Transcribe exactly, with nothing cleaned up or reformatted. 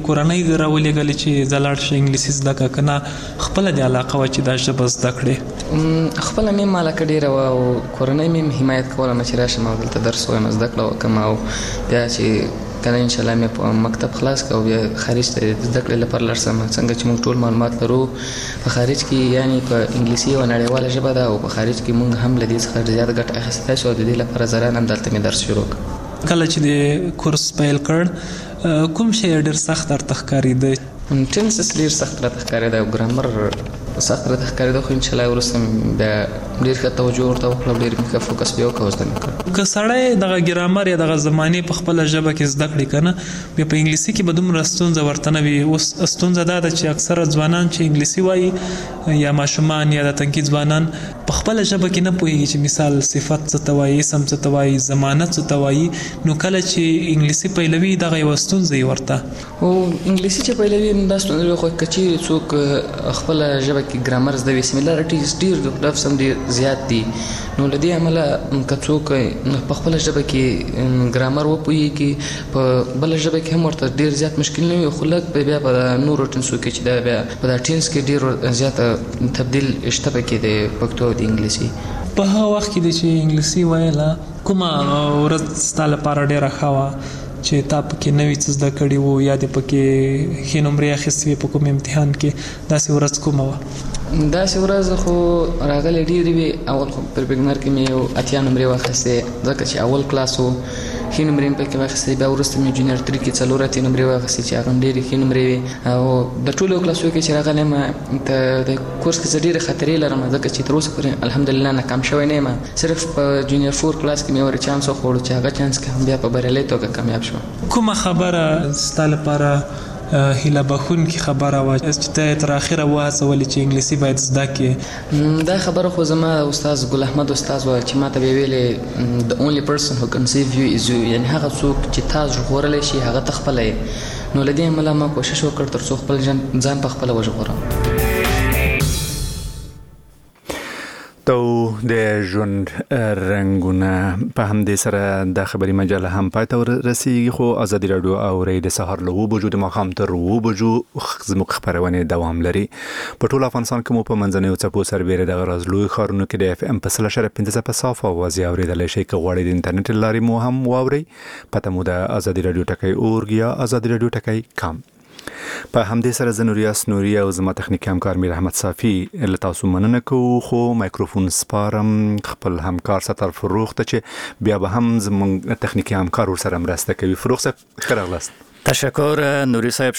کورنۍ دې راولېږلې چې ځه لاړ شه انګلیسي زده کړه که نه خپله دې علاقه وه چې دا ژبه زده کړې؟ خپله مې علاقه ډېره وه او کورنۍ مې حمایت کوله نه چې راشم او دلته درس ووایم زده کړه وکړم او بیا چې کله انشاءالله مې په مکتب خلاص کړ او بیا خارج ته زده کړې لپاره لاړ شم. څنګه چې موږ ټول معلومات لرو په خارج کې یعنی په انګلیسي یوه نړیواله ژبه ده او په خارج کې موږ هم له دې څخه زیات ګټه اخیستی شو او د دې لپاره زه رانم دلته مې درس شروع کړ. کله چې د کورس پیل کړ کوم شی ډېر سخت درته ښکارېده؟ ټینسس ډېر سخت راته ښکارېده او ګرامر سخت راته ښکارېده خو انشاءالله وروسته بیا ډېر ښه توجه ورته وکړه او ډېر مې ښه فوکس پرې وکړه او زده مې کړ. که سړی دغه ګرامر یا دغه زمانې په خپله ژبه کې زده کړي که نه بیا په انګلیسي کې به دومره ستونزه ورته نه وي. اوس ستونزه دا ده چې اکثره ځوانان چې انګلیسي وایي یا ماشومان یا د تنکي ځوانان په خپله ژبه کې نه پوهېږي چې مثال صفت څه ته وایي، اسم څه ته وایي، ضمانه څه ته وایي. نو کله چې انګلیسي پیلوي دغه یوه ستونزه یې ورته او انګلیسي چې پیلوي نو دا ستونزه وي خو که چیرې څوک خپله ژبه کې ګرامر زده وي سیمیلارټیز ډېر لفظ هم ډېر زیات دي نو له دې امله که څوک په خپله ژبه کې ګرامر وپوهېږي په بله ژبه کې هم ورته ډېر زیات مشکل نه وي خو لږ به بیا په نورو ټینسو کې چې دا بیا په دا ټینس کې ډېر زیاته تبدیل شته پکې د پښتو او د انګلیسي. په هغه وخت کې چې انګلیسي ویله کومه ورځ ستا لپاره ډېره ښه وه چې تا پکې نوي څه زده کړي وو یا دې پکې ښې نمرې اخیستې وې په کوم امتحان کې داسې ورځ کومه وه؟ داسې ورځ خو راغلې ډېرې وې. اول خو پر بګنر کې مې یو اتیا نمرې واخیستې ځکه چې اول کلاس و ښې نمرې مې پکې واخیستې. بیا وروسته مې جونیئر تري کې څلور اتیا نمرې واخیستې چې هغه هم ډېرې ښې نمرې وې او د ټولو کلاسو کې چې راغلی یم د کورس کې زه ډېرې خطرې لرم ځکه چې تر اوسه پورې الحمدلله ناکام شوی نه یم. صرف په جونیئر فور کلاس کې مې یو چانس وخوړو چې هغه چانس کې هم بیا په بریالۍ توګه کامیاب شوم. کومه خبره ستا لپاره هیله بخونکې خبره وه چې ته یې تر اخره وهڅولې چې انګلیسي باید زده کړې؟ دا خبره خو زما استاد ګل احمد استاد وه چې ما ته به یې ویلې the only person who can save you is you یعنې هغه څوک چې تا ژغورلی شي هغه ته خپله یې. نو له دې امله ما کوشش وکړ تر څو خپل ځان په خپله وژغورم. تو د ژوند رنګونه په همدې سره د خبري مجله هم پای ته ورسیږي خو ازادي راډیو اورئ د سهار له اوو بجو د ماښام تر اوو بجو زموږ خپرونې دوام لري. په ټول افغانستان کې مو په منځنیو څپو سربېره د غرض لوی ښارونو کې د اف ام په سل اشاریه پنځه څپه صاف اوازې اورېدلی شئ. که غواړئ د انټرنیټ له لارې مو هم واورئ پته مو د ازادي راډیو ټکی اورګ یا ازادي راډیو ټکی کام. په همدې سره زه نوریاس نوري او زما تخنیکي همکار میر احمد صافي له تاسو مننه کوو خو مایکروفون سپارم خپل همکار ستر فروغ ته چې بیا به هم زموږ تخنیکي همکار ورسره مرسته کوي. فروغ صاحب ښه راغلاست. تشکر نوری صاحب.